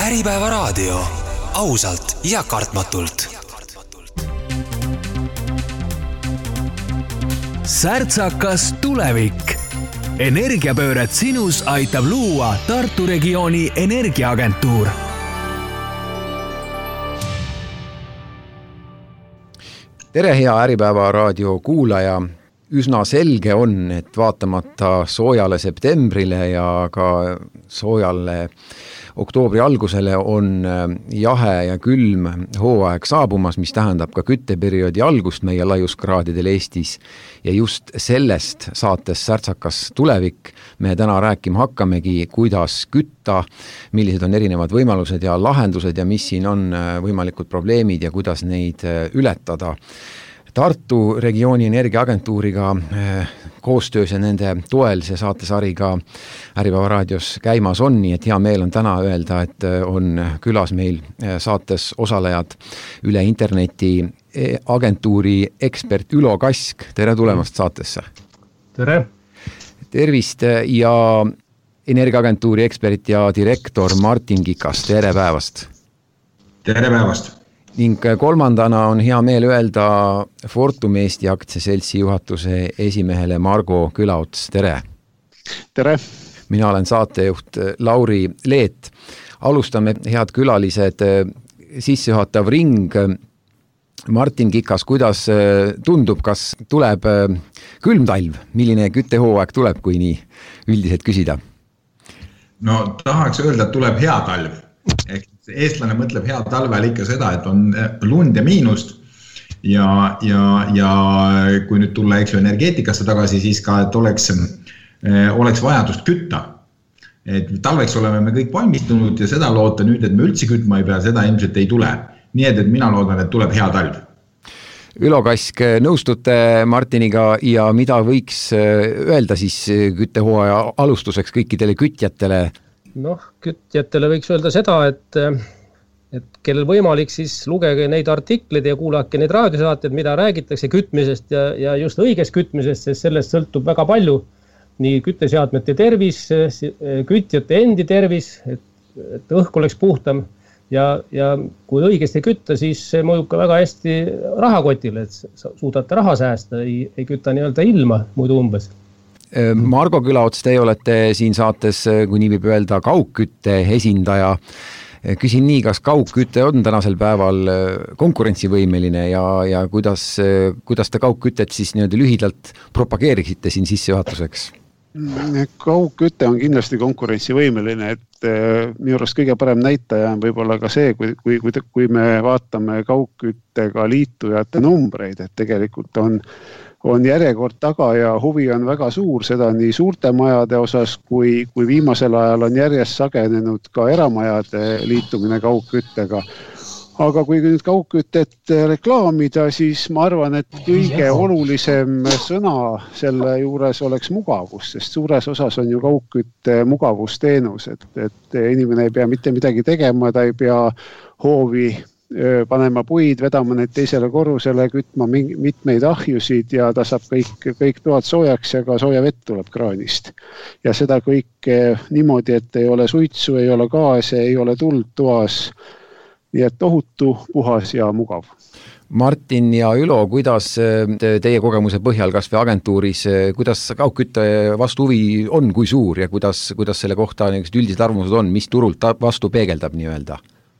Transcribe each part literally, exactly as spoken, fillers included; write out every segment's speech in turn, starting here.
Äripäeva raadio. Ausalt ja kartmatult. Särtsakas tulevik. Energiapööret sinus aitab luua Tartu regiooni energiaagentuur. Tere, hea Äripäeva raadio kuulaja. Üsna selge on, et vaatamata soojale septembrile ja ka soojale oktoobri algusele on jahe ja külm hooaeg saabumas, mis tähendab ka kütteperioodi algust meie laiuskraadidel Eestis. Ja just sellest saates Särtsakas tulevik me täna rääkima hakkamegi, kuidas kütta, millised on erinevad võimalused ja lahendused ja mis siin on võimalikud probleemid ja kuidas neid ületada. Tartu regiooni energiaagentuuriga koostöös ja nende toel see saatesariga Äripäeva raadios käimas on, nii et hea meel on täna öelda, et on külas meil saates osalejad üle interneti agentuuri ekspert Ülo Kask. Tere tulemast saatesse. Tere. Tervist ja energiaagentuuri ekspert ja direktor Martin Kikas. Tere päevast. Tere päevast. Ning kolmandana on hea meel öelda Fortum Eesti aktsiaseltsi juhatuse esimehele Margo Külaots. Tere! Tere! Mina olen saatejuht Lauri Leet. Alustame, head külalised, sissejuhatav ring. Martin Kikas, kuidas tundub, kas tuleb külm talv? Milline küttehooaeg tuleb, kui nii üldiselt küsida? No tahaks öelda, et tuleb hea talv. Ehk eestlane mõtleb hea talvel ikka seda, et on lund ja miinust ja, ja, ja kui nüüd tulla eks ju energeetikasse tagasi, siis ka, et oleks, oleks vajadust kütta. Et talveks oleme me kõik valmistunud ja seda loota nüüd, et me üldse kütma ei pea, seda ilmselt ei tule. Nii et, et mina loodan, et tuleb hea talv. Ülo Kask, nõustute Martiniga ja mida võiks öelda siis küttehooaja alustuseks kõikidele kütjatele? Noh, kütjatele võiks öelda seda, et, et kellel võimalik, siis lugege neid artikleid ja kuulake neid raadiosaated, mida räägitakse kütmisest ja, ja just õigest kütmisest, sest sellest sõltub väga palju. Nii kütteseadmete tervis, kütjate endi tervis, et, et õhk oleks puhtam ja, ja kui õigesti kütta, siis see mõjub ka väga hästi rahakotile, et suudate raha säästa, ei, ei kütta nii-öelda ilma muidu umbes. Margo Külaots, teie olete siin saates, kui nii võib öelda, kaugkütte esindaja. Küsin nii, kas kaugkütte on tänasel päeval konkurentsivõimeline ja, ja kuidas, kuidas te kaugkütet siis nii-öelda lühidalt propageeriksite siin sissejuhatuseks? Kaugküte on kindlasti konkurentsivõimeline, et minu arust kõige parem näitaja on võib-olla ka see, kui, kui, kui, kui me vaatame kaugküttega liitujate numbreid, et tegelikult on on järjekord taga ja huvi on väga suur, seda nii suurte majade osas, kui, kui viimasel ajal on järjest sagenenud ka eramajade liitumine kaugküttega. Aga kui nüüd kaugkütet reklaamida, siis ma arvan, et kõige olulisem sõna selle juures oleks mugavus, sest suures osas on ju kaugkütte mugavusteenus, et, et inimene ei pea mitte midagi tegema, ta ei pea hoovi panema puid, vedama need teisele korrusele, kütma mitmeid ahjusid ja ta saab kõik, kõik toad soojaks ja ka sooja vett tuleb kraanist. Ja seda kõik niimoodi, et ei ole suitsu, ei ole gaase, ei ole tuld toas, nii et tohutu, puhas ja mugav. Martin ja Ülo, kuidas teie kogemuse põhjal kas või agentuuris, kuidas kaugkütte vastu huvi on, kui suur ja kuidas, kuidas selle kohta üldised arvamused on, mis turult vastu peegeldab nii-öelda?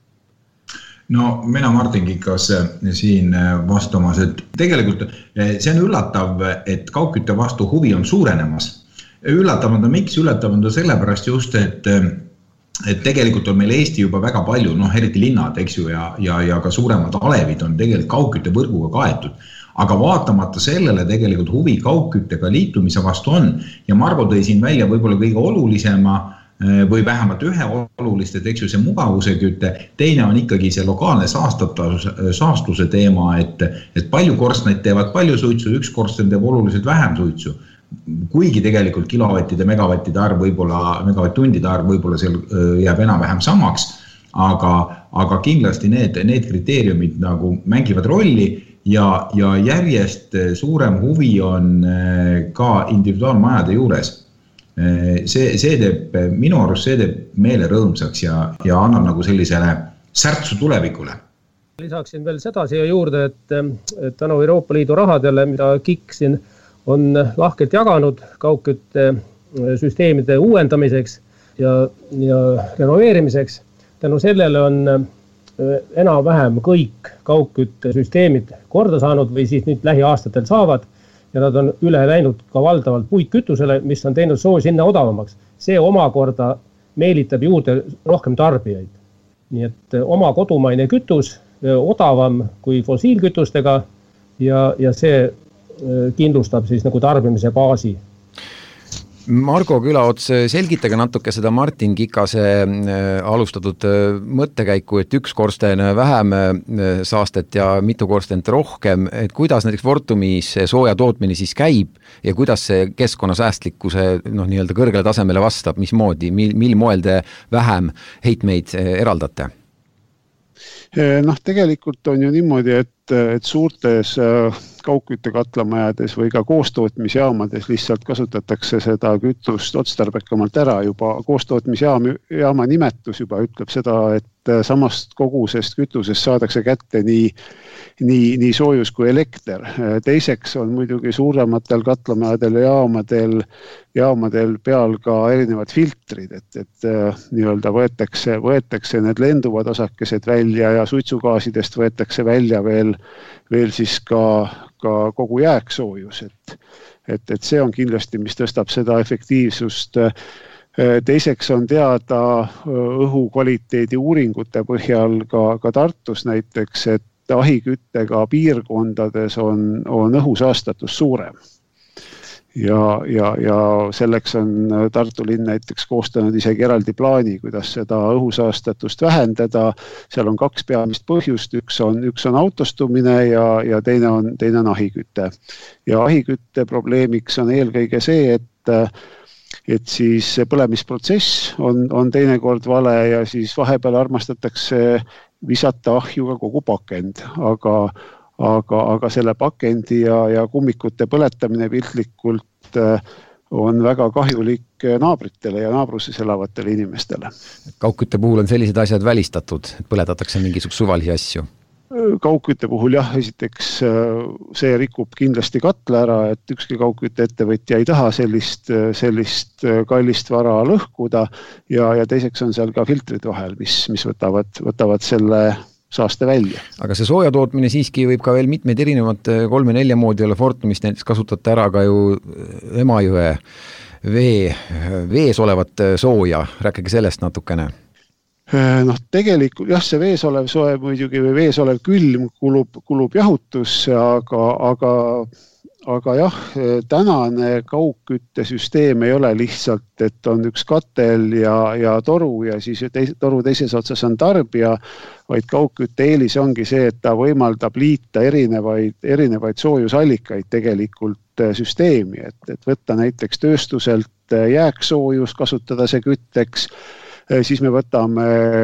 No mina Martin Kikas siin vastamas, et tegelikult see on üllatav, et kaugkütte vastu huvi on suurenemas. Üllatav on ta, miks üllatav on ta sellepärast just, et, et tegelikult on meil Eesti juba väga palju, noh eriti linnad, eks ju, ja, ja, ja ka suuremad alevid on tegelikult kaugkütte võrguga kaetud. Aga vaatamata sellele tegelikult huvi kaugküttega liitumise vastu on ja Margo tõi siin välja võib-olla kõige olulisema või vähemalt ühe olulist, et eks ju see mugavuse kütte, teine on ikkagi see lokaalne saastatus, saastuse teema, et, et palju korstnaid teevad palju suitsu, üks korsten teeb oluliselt vähem suitsu. Kuigi tegelikult kilovattide, megavattide arv, võib-olla megavatt-tundide arv võib-olla seal jääb enam-vähem samaks, aga, aga kindlasti need, need kriteeriumid nagu mängivad rolli ja, ja järjest suurem huvi on ka individuaalmajade juures. see, see teeb, minu arust see teeb meele rõõmsaks ja, ja annab nagu sellisele särtsu tulevikule. Lisaksin veel seda siia juurde, et, et tänu Euroopa Liidu rahadele, mida K I K siin on lahkelt jaganud kaugkütte süsteemide uuendamiseks ja, ja renoveerimiseks. Tänu sellele on enam-vähem kõik kaugkütte süsteemid korda saanud või siis nüüd lähiaastatel saavad ja nad on üle läinud ka valdavalt puitkütusele, mis on teinud soo sinna odavamaks. See omakorda meelitab juurde rohkem tarbijaid. Nii et oma kodumaine kütus odavam kui fossiilkütustega ja, ja see kindlustab siis nagu tarbimise baasi. Margo Külaots, selgitage natuke seda Martin Kikase alustatud mõttekäiku, et üks korsten vähem saastet ja mitu korstent rohkem, et kuidas näiteks Fortumis sooja tootmine siis käib ja kuidas see keskkonnasäästlikkuse noh, nii-öelda kõrgele tasemele vastab, mismoodi, mil, mil moel te vähem heitmeid eraldate? Noh, tegelikult on ju niimoodi, et, et suurtes kaugküttekatlamajades või ka koostootmisjaamades lihtsalt kasutatakse seda kütust otstarbekamalt ära. Juba koostootmisjaama nimetus juba ütleb seda, et samast kogusest kütusest saadakse kätte nii, nii, nii soojus kui elekter. Teiseks on muidugi suurematel katlamajadel ja jaamadel, jaamadel peal ka erinevad filtrid, et, et nii-öelda võetakse, võetakse need lenduvad osakesed välja ja suitsugaasidest võetakse välja veel, veel siis ka, ka kogu jääksoojus, et, et, et see on kindlasti, mis tõstab seda efektiivsust. Teiseks on teada õhu kvaliteedi uuringute põhjal ka, ka Tartus näiteks, et ahiküttega piirkondades on, on õhusaastatus suurem. Ja, ja, ja selleks on Tartu linn näiteks koostanud isegi eraldi plaani, kuidas seda õhusaastatust vähendada. Seal on kaks peamist põhjust, üks on, üks on autostumine ja, ja teine on, teine on ahikütte. Ja ahikütte probleemiks on eelkõige see, et et siis põlemisprotsess on, on teinekord vale ja siis vahepeal armastatakse visata ahjuga kogu pakend, aga Aga, aga selle pakendi ja, ja kummikute põletamine piltlikult on väga kahjulik naabritele ja naabruses elavatele inimestele. Kaugkütte puhul on sellised asjad välistatud, et põletatakse mingisuguse suvalisi asju? Kaugkütte puhul jah, esiteks see rikub kindlasti katla ära, et ükski kaugkütte ettevõtja ei taha sellist, sellist kallist vara lõhkuda ja, ja teiseks on seal ka filtrid vahel, mis, mis võtavad, võtavad selle saaste välja. Aga see sooja tootmine siiski võib ka veel mitmeid erinevat kolme-nelja moodi olla Fortumist, näiteks kasutate ära ka ju Emajõe vee, vees olevat sooja, rääkige sellest natukene. Noh, tegelikult jah, see vees olev soe muidugi või vees olev külm kulub, kulub jahutus, aga, aga Aga jah, tänane kaugküttesüsteem ei ole lihtsalt, et on üks katel ja, ja toru ja siis teis, toru teises otsas on tarbija, vaid kaugkütte eelis ongi see, et ta võimaldab liita erinevaid, erinevaid soojusallikaid tegelikult süsteemi, et, et võtta näiteks tööstuselt jääksoojus, kasutada see kütteks, siis me võtame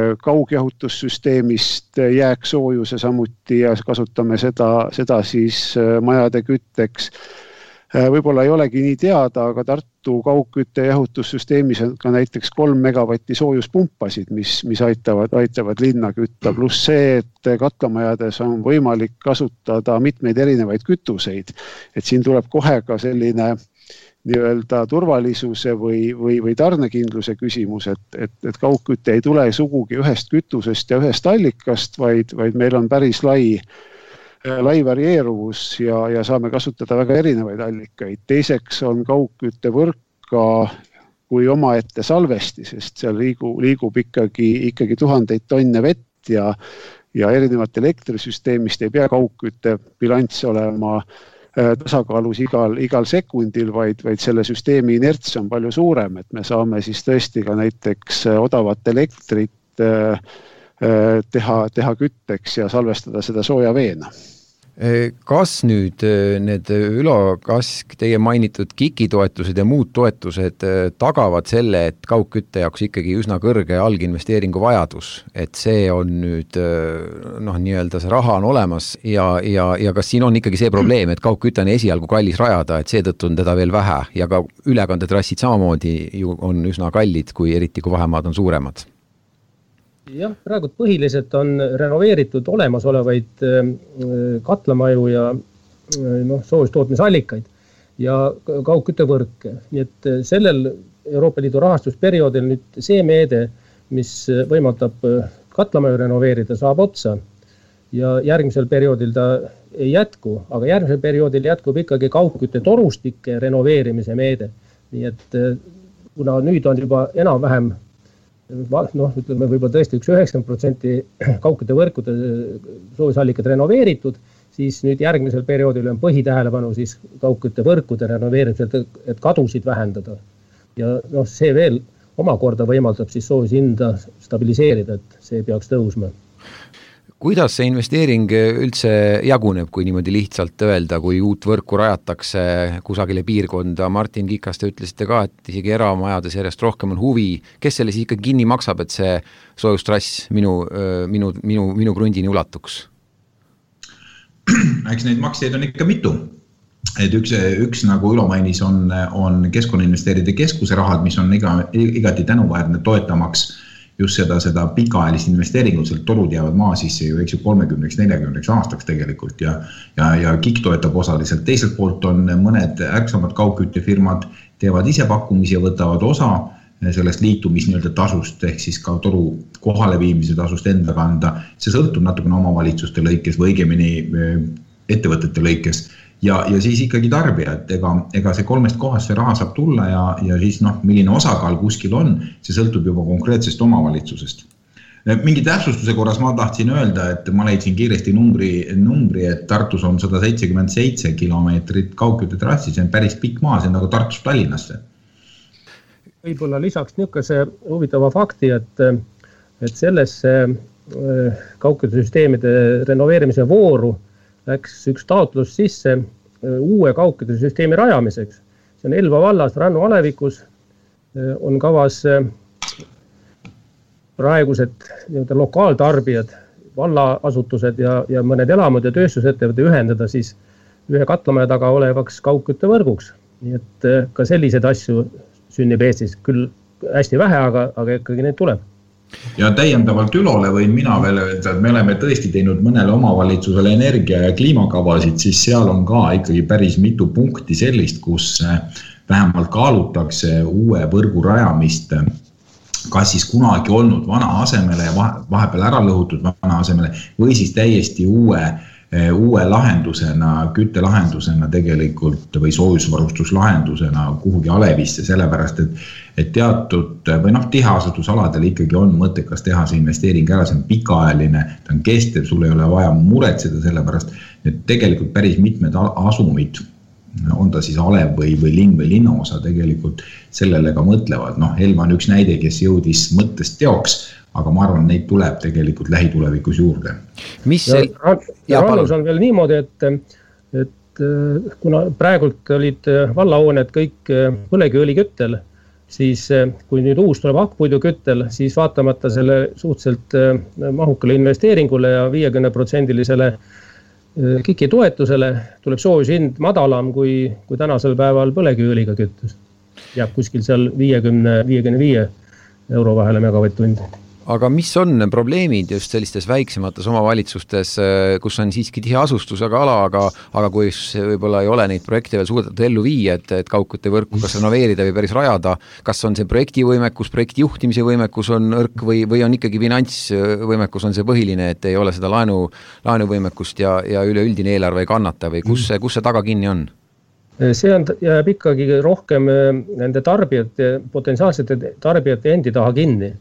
kaugjahutussüsteemist jääksoojuse samuti ja kasutame seda, seda siis majade kütteks. Võib-olla ei olegi nii teada, aga Tartu kaugkütte jahutussüsteemis on ka näiteks kolm megavatti soojuspumpasid, mis, mis aitavad, aitavad linna kütta. Pluss see, et katlamajades on võimalik kasutada mitmeid erinevaid kütuseid. Et siin tuleb kohe ka selline nii-öelda turvalisuse või, või, või tarnekindluse küsimus, et, et, et kaugkütte ei tule sugugi ühest kütusest ja ühest allikast, vaid, vaid meil on päris lai, lai varieeruvus ja, ja saame kasutada väga erinevaid allikaid. Teiseks on kaugkütte võrk ka kui omaette salvesti, sest seal liigub, liigub ikkagi, ikkagi tuhandeid tonne vett ja, ja erinevat elektrisüsteemist ei pea kaugkütte bilanss olema tasakaalus igal, igal sekundil, vaid, vaid selle süsteemi inerts on palju suurem, et me saame siis tõesti ka näiteks odavat elektrit teha, teha kütteks ja salvestada seda sooja veena. Kas nüüd need Ülo Kask, teie mainitud KIK-i toetused ja muud toetused tagavad selle, et kaugkütte jaoks ikkagi üsna kõrge alginvesteeringu vajadus, et see on nüüd noh, nii-öelda see raha on olemas ja, ja, ja kas siin on ikkagi see probleem, et kaugkütte on esialgu kallis rajada, et seetõttu on teda veel vähe ja ka ülekandetrassid samamoodi ju on üsna kallid, kui eriti kui vahemaad on suuremad? Jah, praegu põhiliselt on renoveeritud olemasolevaid katlamaju ja noh, soojustootmisallikaid ja kaugküttevõrke. Nii et sellel Euroopa Liidu rahastusperioodil nüüd see meede, mis võimaldab katlamaju renoveerida, saab otsa ja järgmisel perioodil ta ei jätku, aga järgmisel perioodil jätkub ikkagi kaugkütte torustike renoveerimise meede. Nii et kuna nüüd on juba enam-vähem noh, ütleme võib-olla tõesti üks üheksakümmend protsenti kaugkütte võrkude soojusallikad renoveeritud, siis nüüd järgmisel perioodil on põhitähelepanu siis kaugkütte võrkude renoveerimisel, et kadusid vähendada. Ja noh, see veel omakorda võimaldab siis soojus hinda stabiliseerida, et see peaks tõusma. Kuidas see investeering üldse jaguneb, kui niimoodi lihtsalt öelda, kui uut võrku rajatakse kusagile piirkonda? Martin Kikas, te ütlesite ka, et isegi eramajades järjest rohkem on huvi. Kes selle siis ikka kinni maksab, et see soojustrass minu, minu, minu, minu krundini ulatuks? Eks neid makseid on ikka mitu. Et üks, üks nagu Ülo mainis on, on keskkonnainvesteeride keskuse rahad, mis on iga, igati tänuväärne toetamaks just seda, seda pikaajalist investeeringut, sealt torud jäävad maa sisse ju eks ju kolmekümneks neljakümneks aastaks tegelikult ja, ja, ja KIK toetab osaliselt. Teiselt poolt on mõned ärksamad kaugküttefirmad teevad ise pakkumisi ja võtavad osa sellest liitumis nii-öelda tasust ehk siis ka toru kohaleviimise tasust enda kanda. See sõltub natukene omavalitsuste lõikes või õigemini ettevõtete lõikes. Ja, ja siis ikkagi tarbija, et ega, ega see kolmest kohast see raha saab tulla ja, ja siis noh, milline osakaal kuskil on, see sõltub juba konkreetsest omavalitsusest. Mingi täpsustuse korras ma tahtsin öelda, et ma leidsin kiiresti numbri, numbri, et Tartus on sada seitsekümmend seitse kilomeetrit kaugküttetrassi, see on päris pikk maa, see on nagu Tartust Tallinnasse. Võib-olla lisaks niisuguse huvitava fakti, et, et sellesse kaugküttesüsteemide renoveerimise vooru läks üks taotlus sisse uue kaugküttesüsteemi rajamiseks. See on Elva vallas Rannu alevikus, on kavas praegused nii-öelda lokaaltarbijad, vallaasutused ja, ja mõned elamud ja tööstusettevõtted ühendada siis ühe katlamaja taga olevaks kaugküttevõrguks. Nii et ka selliseid asju sünnib Eestis küll hästi vähe, aga, aga ikkagi neid tuleb. Ja täiendavalt Ülole võin mina veel öelda, et me oleme tõesti teinud mõnele omavalitsusele energia- ja kliimakavasid, siis seal on ka ikkagi päris mitu punkti sellist, kus vähemalt kaalutakse uue võrgu rajamist, kas siis kunagi olnud vana asemele ja vahepeal ära lõhutud vana asemele või siis täiesti uue, uue lahendusena, küttelahendusena tegelikult või soojusvarustuslahendusena kuhugi alevisse, sellepärast, et, et teatud või noh, tiheasutusaladel ikkagi on mõttekas teha see investeering ära, see on pikaajaline, ta on kestev, sul ei ole vaja muretseda sellepärast, et tegelikult päris mitmed asumid, on ta siis alev või, või linn või linnaosa tegelikult sellele ka mõtlevad. Noh, Elva on üks näide, kes jõudis mõttest teoks, aga ma arvan, neid tuleb tegelikult lähitulevikus juurde. Mis ja, ja Rannus on veel niimoodi, et, et kuna praegult olid vallahooned kõik põlevkiviõli küttel, siis kui nüüd uus tuleb hakkpuidu küttel, siis vaatamata selle suhteliselt mahukale investeeringule ja viiekümne protsendilisele KIK-i toetusele tuleb soojushind madalam kui, kui tänasel päeval põlevkiviõliga küttes. Jääb kuskil seal viiekümne viiekümne viie euro vahele megavatt-tundi. Aga mis on probleemid just sellistes väiksemates omavalitsustes, kus on siiski tihe asustusega ala, aga, aga kui võib-olla ei ole neid projekte veel suudetud ellu viia, et, et kaugküttevõrku kas renoveerida või päris rajada, kas on see projektivõimekus, projekti juhtimise võimekus on õrk või, või on ikkagi finantsvõimekus on see põhiline, et ei ole seda laenu, laenuvõimekust ja, ja üleüldine eelarve ei kannata või kus see, kus see taga kinni on? See on, jääb ikkagi rohkem nende tarbijate, potentsiaalsete tarbijate endi taha kinni.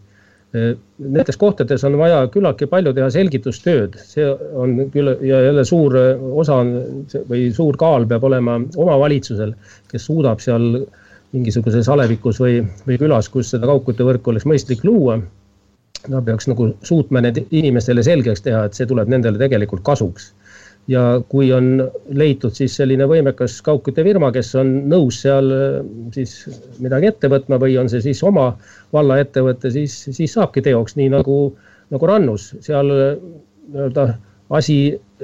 Nendes kohtades on vaja küllaltki palju teha selgitustööd. See on küll, ja jälle suur osa on, või suur kaal peab olema omavalitsusel, kes suudab seal mingisuguses alevikus või, või külas, kus seda kaugküttevõrku oleks mõistlik luua. Ta peaks nagu suutma need inimestele selgeks teha, et see tuleb nendele tegelikult kasuks. ja kui on leitud siis selline võimekas kaugküttefirma, kes on nõus seal siis midagi ette võtma või on see siis oma valla ettevõtte, siis, siis saabki teoks nii nagu, nagu Rannus. Seal nii-öelda asi,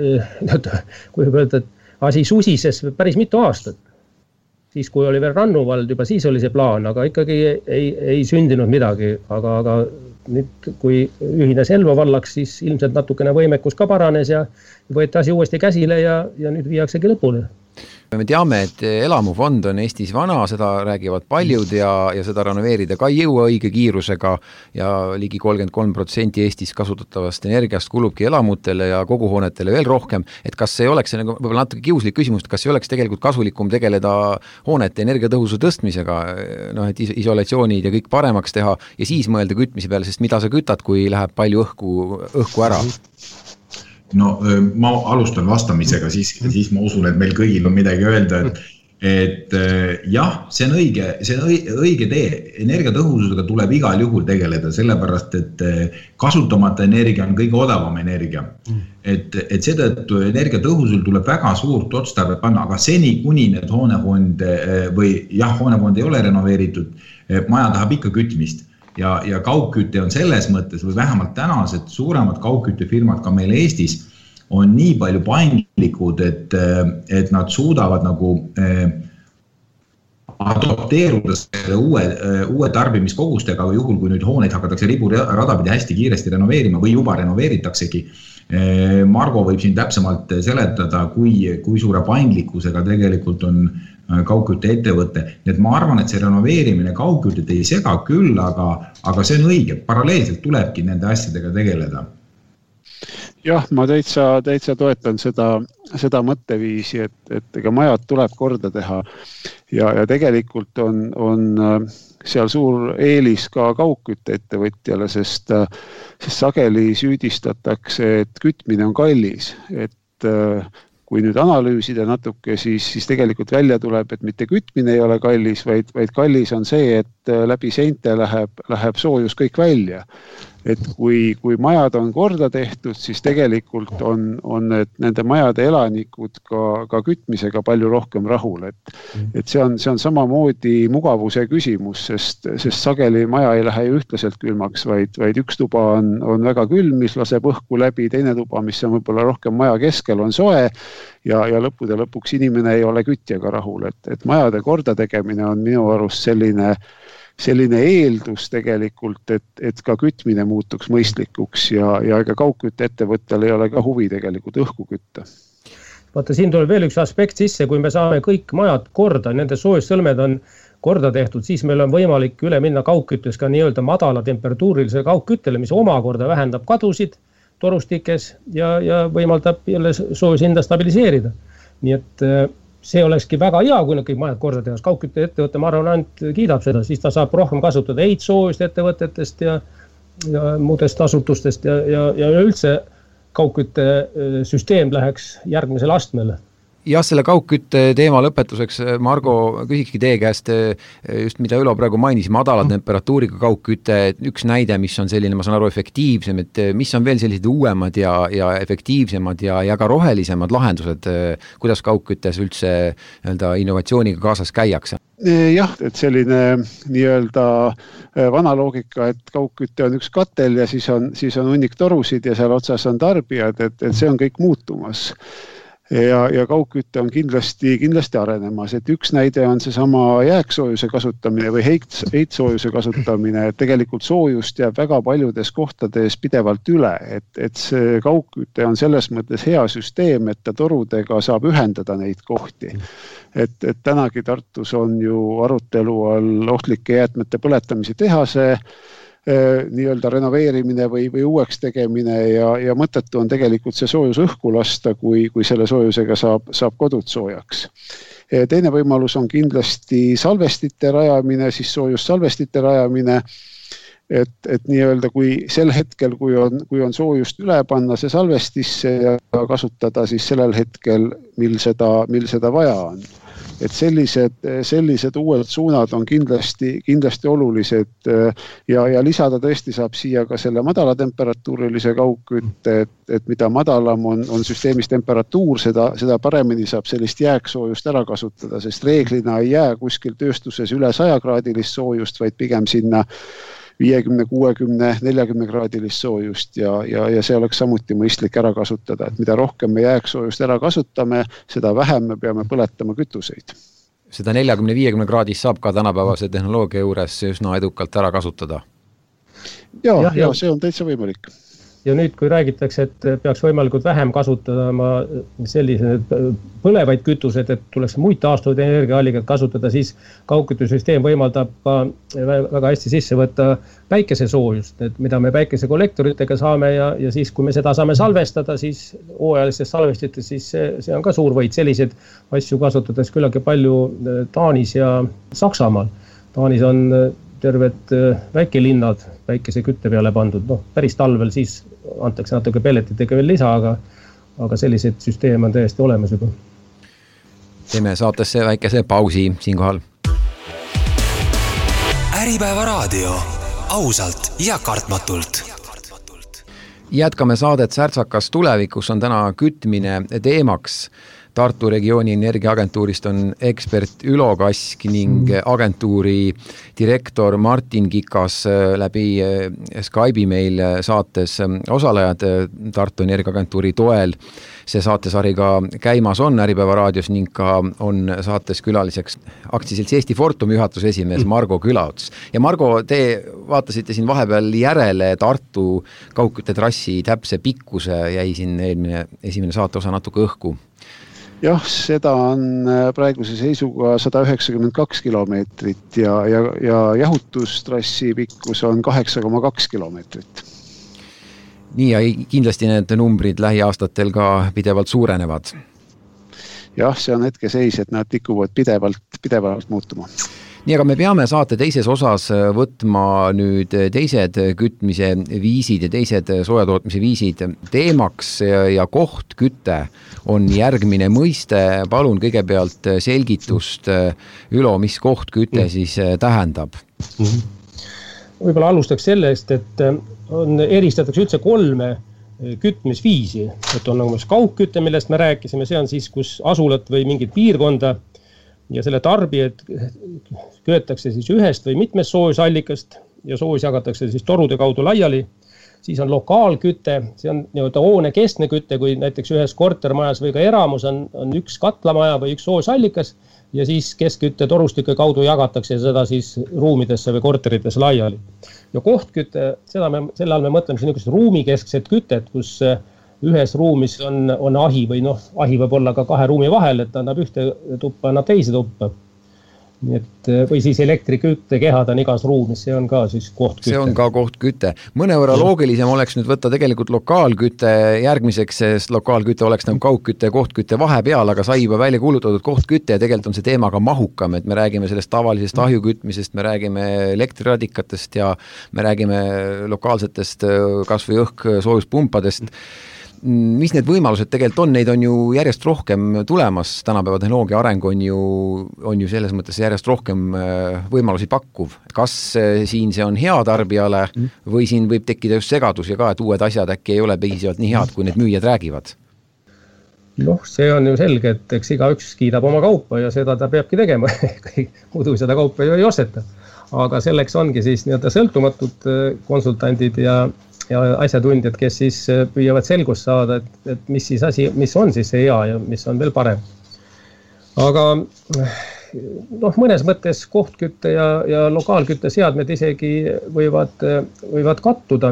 kui öelda, et asi susises päris mitu aastat. Siis kui oli veel Rannu vald, juba siis oli see plaan, aga ikkagi ei, ei sündinud midagi, aga, aga nüüd kui ühines Elva vallaks, siis ilmselt natukene võimekus ka paranes ja võeti asi uuesti käsile ja, ja nüüd viiaksegi lõpuni. Me teame, et elamufond on Eestis vana, seda räägivad paljud ja, ja seda renoveerida ka ei jõua õige kiirusega ja ligi kolmkümmend kolm protsenti Eestis kasutatavast energiast kulubki elamutele ja koguhoonetele veel rohkem. Et kas ei oleks, nagu võib-olla natuke kiuslik küsimus, kas ei oleks tegelikult kasulikum tegeleda hoonete energiatõhusu tõstmisega, noh, et isolatsioonid ja kõik paremaks teha ja siis mõelda kütmise peale, sest mida sa kütad, kui läheb palju õhku, õhku ära? No ma alustan vastamisega, siis, siis ma usun, et meil kõigil on midagi öelda, et, et jah, see on õige, see on õige tee. Energiatõhususega tuleb igal juhul tegeleda, sellepärast, et kasutamata energia on kõige odavam energia. Et, et seetõttu energiatõhusul tuleb väga suurt otstarve panna, aga seni kuni need hoonefond või jah, hoonefond ei ole renoveeritud, maja tahab ikka kütmist. Ja, ja kaugkütte on selles mõttes või vähemalt tänased suuremad kaugküttefirmad ka meil Eestis on nii palju paindlikud, et, et nad suudavad nagu eh, adopteeruda selle uue, uue tarbimiskogustega või juhul, kui nüüd hooneid hakatakse ribu radapidi hästi kiiresti renoveerima või juba renoveeritaksegi. Eh, Margo võib siin täpsemalt seletada, kui, kui suure paindlikkusega tegelikult on kaugkütte ettevõte. Nii et ma arvan, et see renoveerimine kaugkütet ei sega küll, aga, aga see on õige. Paralleelselt tulebki nende asjadega tegeleda. Jah, ma täitsa, täitsa toetan seda, seda mõtteviisi, et, et ega majad tuleb korda teha ja, ja tegelikult on, on seal suur eelis ka kaugkütte ettevõtjale, sest, sest sageli süüdistatakse, et kütmine on kallis, et kui nüüd analüüsida natuke, siis, siis tegelikult välja tuleb, et mitte kütmine ei ole kallis, vaid, vaid kallis on see, et läbi seinte läheb, läheb soojus kõik välja. Et kui, kui majad on korda tehtud, siis tegelikult on, on need, nende majade elanikud ka, ka kütmisega palju rohkem rahul. Et, et see, on, see on samamoodi mugavuse küsimus, sest, sest sageli maja ei lähe ühtlaselt külmaks, vaid, vaid üks tuba on, on väga külm, mis laseb õhku läbi, teine tuba, mis on võib-olla rohkem maja keskel, on soe ja, ja lõppude lõpuks inimene ei ole kütjaga rahul. Et, et majade korda tegemine on minu arust selline selline eeldus tegelikult, et, et ka kütmine muutuks mõistlikuks ja, ja ega kaugkütte ettevõttel ei ole ka huvi tegelikult õhku kütta. Vaata, siin tuleb veel üks aspekt sisse, kui me saame kõik majad korda, nende soojussõlmed on korda tehtud, siis meil on võimalik üle minna kaugküttes ka nii-öelda madala temperatuurilise kaugküttele, mis omakorda vähendab kadusid torustikes ja, ja võimaldab jälle soojushinda stabiliseerida. Nii et see olekski väga hea, kui nad kõik majad korda tehas. Kaugkütte ettevõtte, ma arvan, ainult kiidab seda, siis ta saab rohkem kasutada eidsoojust ettevõtetest ja, ja muudest asutustest ja, ja, ja üldse kaugkütte süsteem läheks järgmisele astmele. Jah, selle kaugkütte teema lõpetuseks, Margo, küsikski teie käest just mida Ülo praegu mainis, madala temperatuuriga kaugkütte, üks näide, mis on selline, ma saan aru, efektiivsem, et mis on veel sellised uuemad ja, ja efektiivsemad ja, ja ka rohelisemad lahendused, kuidas kaugküttes üldse nii-öelda innovatsiooniga kaasas käiakse? Jah, et selline nii-öelda vana loogika, et kaugkütte on üks katel ja siis on, siis on hunnik torusid ja seal otsas on tarbijad, et, et see on kõik muutumas. Ja, ja kaugkütte on kindlasti, kindlasti arenemas, et üks näide on see sama jääksoojuse kasutamine või heit, heitsoojuse kasutamine, et tegelikult soojust jääb väga paljudes kohtades pidevalt üle, et, et see kaugkütte on selles mõttes hea süsteem, et ta torudega saab ühendada neid kohti. Et, et tänagi Tartus on ju arutelu all ohtlike jäätmete põletamise tehase nii-öelda renoveerimine või, või uueks tegemine ja, ja mõttetu on tegelikult see soojus õhku lasta, kui, kui selle soojusega saab, saab kodud soojaks. Teine võimalus on kindlasti salvestite rajamine, siis soojus salvestite rajamine, et, et nii-öelda kui sel hetkel, kui on, kui on soojust üle panna see salvestisse ja kasutada siis sellel hetkel, mil seda, mil seda vaja on. et sellised, sellised uued suunad on kindlasti, kindlasti olulised ja, ja lisada tõesti saab siia ka selle madala temperatuurilise kaugkütte, et, et mida madalam on, on süsteemis temperatuur, seda, seda paremini saab sellist jääksoojust ära kasutada, sest reeglina ei jää kuskil tööstuses üle saja kraadilist soojust, vaid pigem sinna viiekümne, kuuekümne, neljakümne kraadilist soojust ja, ja, ja see oleks samuti mõistlik ära kasutada, et mida rohkem me jääksoojust ära kasutame, seda vähem me peame põletama kütuseid. Seda neljakümne viiekümne kraadist saab ka tänapäevase tehnoloogia juures üsna edukalt ära kasutada. Ja, ja, ja see on täitsa võimalik. Ja nüüd, kui räägitakse, et peaks võimalikult vähem kasutada sellised põlevaid kütused, et tuleks muid taastuvaid energiaallikad kasutada, siis kaugküttesüsteem võimaldab ka väga hästi sisse võtta päikesesoojust, et mida me päikesekollektoritega saame ja, ja siis, kui me seda saame salvestada, siis hooajalistes salvestites, siis see, see on ka suur võit. Sellised asju kasutades küllagi palju Taanis ja Saksamaal. Taanis on terved väikelinnad väikese kütte peale pandud. No, päris talvel siis antakse natuke pelletitega veel lisa, aga, aga sellised süsteem on täiesti olemas juba. Teeme saatesse väikese pausi siinkohal. Äripäeva raadio. Ausalt ja kartmatult. Jätkame saadet Särtsakas tulevikus on täna kütmine teemaks. Tartu regiooni energiaagentuurist on ekspert Ülo Kask ning agentuuri direktor Martin Kikas läbi Skype'i meil saates osalejad Tartu energiaagentuuri toel. See saatesari ka käimas on Äripäeva raadios ning ka on saates külaliseks aktsiaseltsi Eesti Fortumi juhatuse esimees Margo Külauts. Ja Margo, te vaatasite siin vahepeal järele Tartu kaugküttetrassi täpse pikkuse jäi siin eelmine esimene saateosa natuke õhku. Jah, seda on praeguse seisuga sada üheksakümmend kaks kilomeetrit ja, ja, ja jahutustrassi pikkus on kaheksa koma kaks kilomeetrit. Nii ja kindlasti need numbrid lähiaastatel ka pidevalt suurenevad. Jah, see on hetkeseis, et nad tikuvad pidevalt, pidevalt muutuma. Nii, aga me peame saate teises osas võtma nüüd teised kütmise viisid ja teised soojatootmise viisid teemaks ja kohtküte on järgmine mõiste. Palun kõigepealt selgitust, Ülo, mis kohtküte siis tähendab? Võib-olla alustaks sellest, et on, eristatakse üldse kolme kütmisviisi. Et on nagu kaugküte, millest me rääkisime, see on siis, kus asulat või mingit piirkonda ja selle tarbijad köetakse siis ühest või mitmest soojusallikast ja soojus jagatakse siis torude kaudu laiali. Siis on lokaalküte, see on nii-öelda hoone keskne küte, kui näiteks ühes kortermajas või ka eramus on, on üks katlamaja või üks soojusallikas ja siis keskkütte torustike kaudu jagatakse seda siis ruumidesse või korteritesse laiali. Ja kohtküte, seda me, selle all me mõtleme siin niisugust ruumikeskset kütet, kus ühes ruumis on, on ahi või noh, ahi võib olla ka kahe ruumi vahel, et annab ühte tuppa, annab teise tuppa. Nii et, või siis elektrikütte kehad on igas ruumis, see on ka siis kohtküte. See on ka kohtküte. Mõnevõrra loogilisem oleks nüüd võtta tegelikult lokaalküte järgmiseks, sest lokaalküte oleks nagu kaugküte ja kohtküte vahepeal, aga sai juba välja kuulutatud kohtküte ja tegelikult on see teema ka mahukam, et me räägime sellest tavalisest ahjukütmisest, me räägime elektriradikatest ja me räägime lokaalsetest kas või õhk soojuspumppadest. Mis need võimalused tegelikult on, neid on ju järjest rohkem tulemas, tänapäeva tehnoloogia areng on ju, on ju selles mõttes järjest rohkem võimalusi pakkuv. Kas siin see on hea tarbijale või siin võib tekkida just segadus ja ka, et uued asjad äkki ei ole piisavalt nii head, kui need müüjad räägivad? Noh, see on ju selge, et eks iga üks kiidab oma kaupa ja seda ta peabki tegema, muidu seda kaupa ju ei osteta. Aga selleks ongi siis nii-öelda sõltumatud konsultandid ja ja asjatundjad, kes siis püüavad selgust saada, et, et mis siis asi, mis on siis see hea ja mis on veel parem. Aga noh, mõnes mõttes kohtkütte ja, ja lokaalkütte seadmed isegi võivad, võivad kattuda.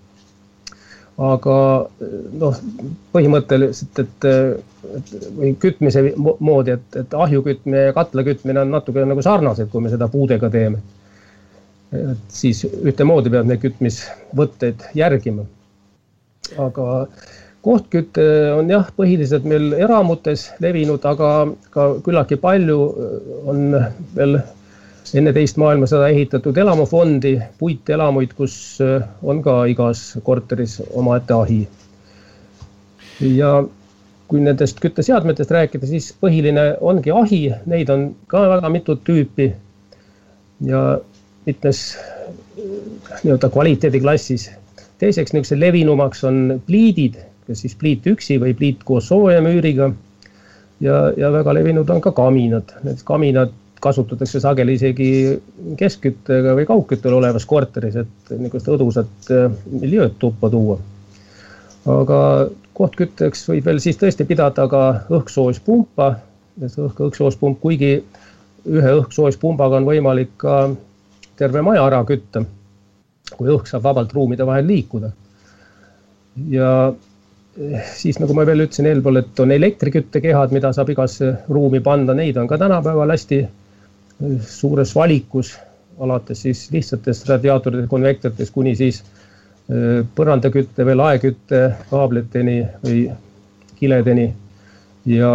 Aga noh, põhimõtteliselt, et, et või kütmise moodi, et, et ahjukütmine ja katlakütmine on natuke nagu sarnased, kui me seda puudega teeme. Et siis ühtemoodi peab need kütmisvõtteid järgima. Aga kohtkütte on jah, põhiliselt meil eramutes levinud, aga ka küllaki palju on veel enne teist maailmasõda ehitatud elamufondi, puitelamuid, kus on ka igas korteris omaette ahi. Ja kui nendest kütteseadmetest rääkida, siis põhiline ongi ahi, neid on ka väga mitu tüüpi ja mitmes nii-öelda kvaliteediklassis. Teiseks niisuguse levinumaks on pliidid, kas siis pliit üksi või pliit koos soojamüüriga ja, ja väga levinud on ka kaminad. Need kaminad kasutatakse sageli isegi keskküttega või kaugküttel olevas korteris, et niisugust õdusat miljööd tuppa tuua. Aga kohtkütteks võib veel siis tõesti pidada ka õhksoojuspumpa. Õhksoojuspump, kuigi ühe õhksoojuspumbaga on võimalik ka terve maja ära kütta, kui õhk saab vabalt ruumide vahel liikuda. Ja siis, nagu ma veel ütlesin eelpool, et on elektriküttekehad, mida saab igasse ruumi panna, neid on ka tänapäeval hästi suures valikus, alates siis lihtsatest radiaatorite konvektorites kuni siis põrandakütte või laekütte kaabliteni või kiledeni ja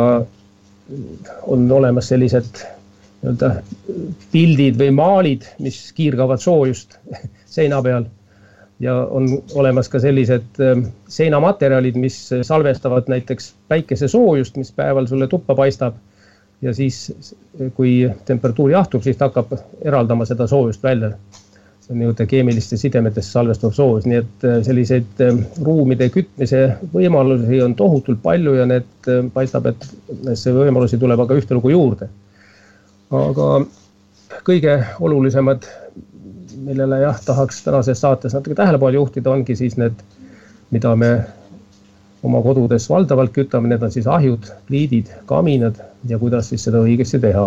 on olemas sellised nii-öelda pildid või maalid, mis kiirgavad soojust seina peal ja on olemas ka sellised seinamaterjalid, mis salvestavad näiteks päikese soojust, mis päeval sulle tuppa paistab ja siis, kui temperatuur jahtub, siis ta hakkab eraldama seda soojust välja. See on nii-öelda keemiliste sidemetest salvestav soojus, nii et selliseid ruumide kütmise võimalusi on tohutult palju ja need paistab, et see võimalusi tuleb aga ühte lugu juurde. Aga kõige olulisemad, millele jah, tahaks tänases saates natuke tähelepanu juhtida, ongi siis need, mida me oma kodudes valdavalt kütame, need on siis ahjud, pliidid, kaminad ja kuidas siis seda õigesti teha.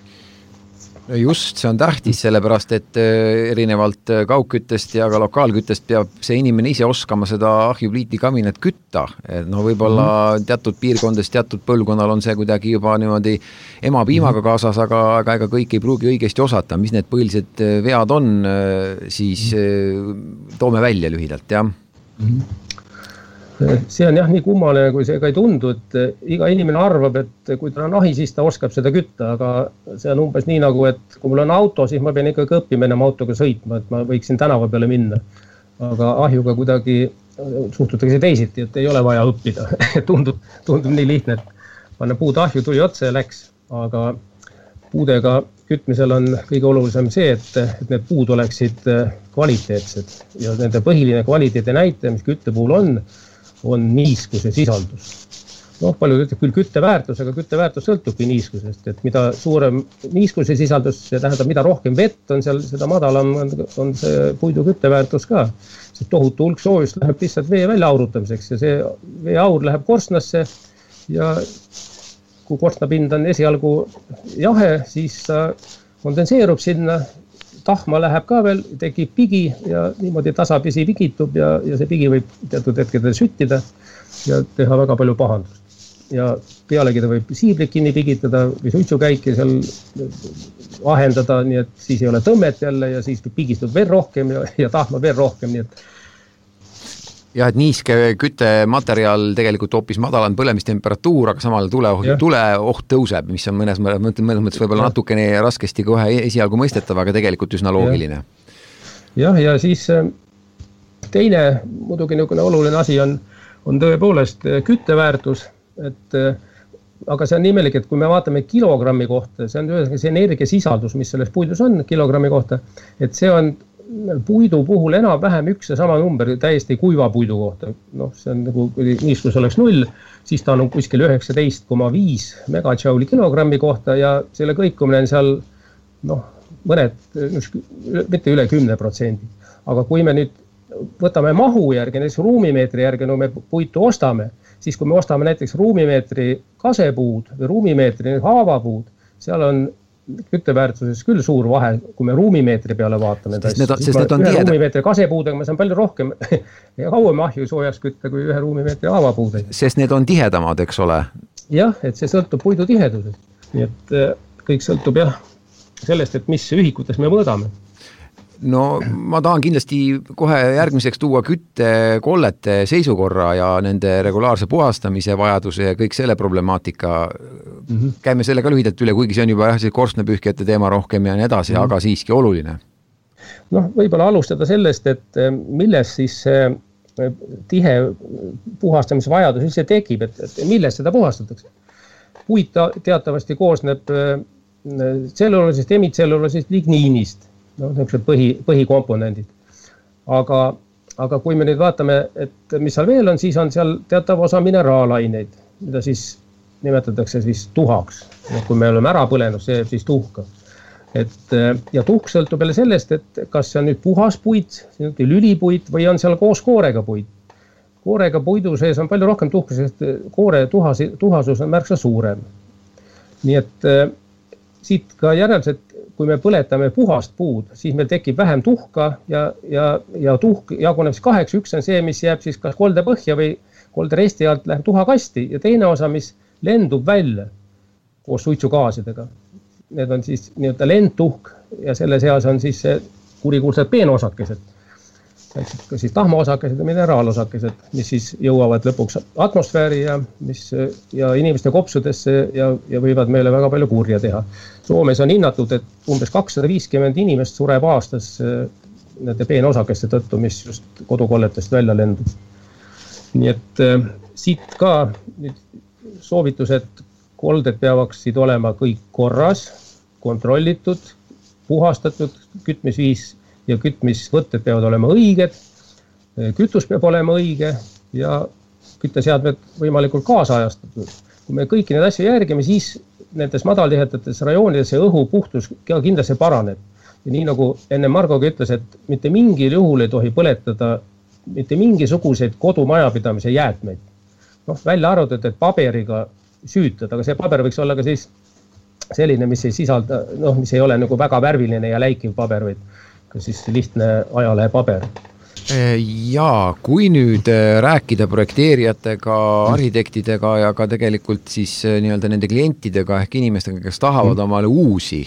Just, see on tähtis, sellepärast, et erinevalt kaugküttest ja ka lokaalküttest peab see inimene ise oskama seda ahjupliiti kaminat kütta. No võib-olla teatud piirkondades, teatud põlvkonnal on see kuidagi juba niimoodi ema piimaga kaasas, aga, aga ega kõik ei pruugi õigesti osata. Mis need põhilised vead on, siis toome välja lühidalt, jah? See on jah nii kummaline, kui see ka ei tundu, et iga inimene arvab, et kui ta on ahi, siis ta oskab seda kütta, aga see on umbes nii nagu, et kui mul on auto, siis ma pean ikkagi õppima enam autoga sõitma, et ma võiksin tänava peale minna. Aga ahjuga kuidagi suhtutakse teisiti, et ei ole vaja õppida. tundub, tundub nii lihtne, et panna puud ahju, tuli otsa ja läks. Aga puudega kütmisel on kõige olulisem see, et, et need puud oleksid kvaliteetsed. Ja nende põhiline kvaliteedi näite, mis kütte puhul on, on niiskuse sisaldus. Noh, palju ütleb küll kütteväärtus, aga kütteväärtus sõltubki niiskusest, et mida suurem niiskuse sisaldus, see tähendab, mida rohkem vett on seal, seda madalam on, on see puidu kütteväärtus ka. See tohutu hulk soojust läheb lihtsalt vee välja aurutamiseks ja see veeaur läheb korstnasse ja kui korstnapind on esialgu jahe, siis kondenseerub sinna, tahma läheb ka veel, tekib pigi ja niimoodi tasapisi pigitub ja, ja see pigi võib teatud hetkedel süttida ja teha väga palju pahandust. Ja pealegi ta võib siiblik kinni pigitada või suitsukäiki seal ahendada, nii et siis ei ole tõmmet jälle ja siis pigistub veel rohkem ja, ja tahma veel rohkem, nii et jah, et niiske küttemateriaal tegelikult hoopis madalam põlemistemperatuur, aga samal tule, tule oht tõuseb, mis on mõnes, mõnes mõttes võib-olla natukene raskesti kohe esialgu mõistetav, aga tegelikult üsna loogiline. Jah, ja siis teine muidugi niisugune oluline asi on, on tõepoolest kütteväärtus, et aga see on nimelik, et kui me vaatame kilogrammi kohta, see on ühesõnaga see energiasisaldus, mis selles puidus on kilogrammi kohta, et see on puidu puhul enam vähem üks ja sama number täiesti kuiva puidu kohta. Noh, see on nagu, kui niiskus oleks null, siis ta on kuskil üheksateist koma viis megajouli kilogrammi kohta ja selle kõikumine on seal, noh, mõned, mitte üle kümne protsendi. Aga kui me nüüd võtame mahu järgi, näiteks ruumimeetri järgi, no me puitu ostame, siis kui me ostame näiteks ruumimeetri kasepuud või ruumimeetri haavapuud, seal on kütteväärtuses küll suur vahe, kui me ruumimeetri peale vaatame. Sest need on, sest need on ühe tihedad. Ruumimeetri kasepuudega ma saan palju rohkem ja kauem ahju soojaks kütta kui ühe ruumimeetri haavapuudega. Sest need on tihedamad, eks ole? Jah, et see sõltub puidu tihedusest. Nii et kõik sõltub jah sellest, et mis ühikutes me mõõdame. No ma tahan kindlasti kohe järgmiseks tuua küttekollete seisukorra ja nende regulaarse puhastamise vajaduse ja kõik selle problemaatika. Mm-hmm. Käime selle ka lühidalt üle, kuigi see on juba jah, see korstnapühkjate teema rohkem ja nii edasi, mm-hmm. aga siiski oluline. Noh, võib-olla alustada sellest, et milles siis tihe puhastamisvajadus üldse tekib, et, et millest seda puhastatakse. Puit teatavasti koosneb tselluloosist, emitselluloosist, ligniinist, no, põhi, põhikomponendid. Aga, aga kui me nüüd vaatame, et mis seal veel on, siis on seal teatav osa mineraalaineid, mida siis nimetatakse siis tuhaks. Kui me oleme ära põlenud, see jääb siis tuhka. Et, ja tuhk sõltub jälle sellest, et kas see on nüüd puhas puit, lülipuit või on seal koos koorega puit. Koorega puidu sees on palju rohkem tuhka, sest koore tuhas, tuhasus on märksa suurem. Nii et siit ka järelselt, kui me põletame puhast puud, siis meil tekib vähem tuhka ja, ja, ja tuhk jaguneb siis kaheks. Üks on see, mis jääb siis kas kolde põhja või kolde resti alt läheb tuhakasti ja teine osa, mis lendub välja koos suitsugaasidega. Need on siis nii-öelda lendtuhk ja selle seas on siis kurikuulsad peenosakesed. Ka siis tahmaosakesed ja mineraalosakesed, mis siis jõuavad lõpuks atmosfääri ja, mis, ja inimeste kopsudesse ja, ja võivad meile väga palju kurja teha. Soomes on hinnatud, et umbes kakssada viiskümmend inimest sureb aastas nende peenosakeste tõttu, mis just kodukolletest välja lendub. Nii et siit ka nüüd soovitus, et kolded peavaksid olema kõik korras, kontrollitud, puhastatud, kütmisviis ja kütmisvõtted peavad olema õiged, kütus peab olema õige ja kütteseadmed võimalikult kaasajastatud. Kui me kõiki need asju järgime, siis nendes madaltihedades rajoonides see õhu puhtus kindlasti paraneb. Ja nii nagu enne Margogi ütles, et mitte mingil juhul ei tohi põletada mitte mingisuguseid kodumajapidamise jäätmeid. noh, välja arvatud, et paberiga süütada, aga see paber võiks olla ka siis selline, mis ei sisalda, noh, mis ei ole nagu väga värviline ja läikiv paber, vaid ka siis lihtne ajalehe paber. Jaa, kui nüüd rääkida projekteerijatega, arhitektidega ja ka tegelikult siis nii-öelda nende klientidega ehk inimestega, kes tahavad omale uusi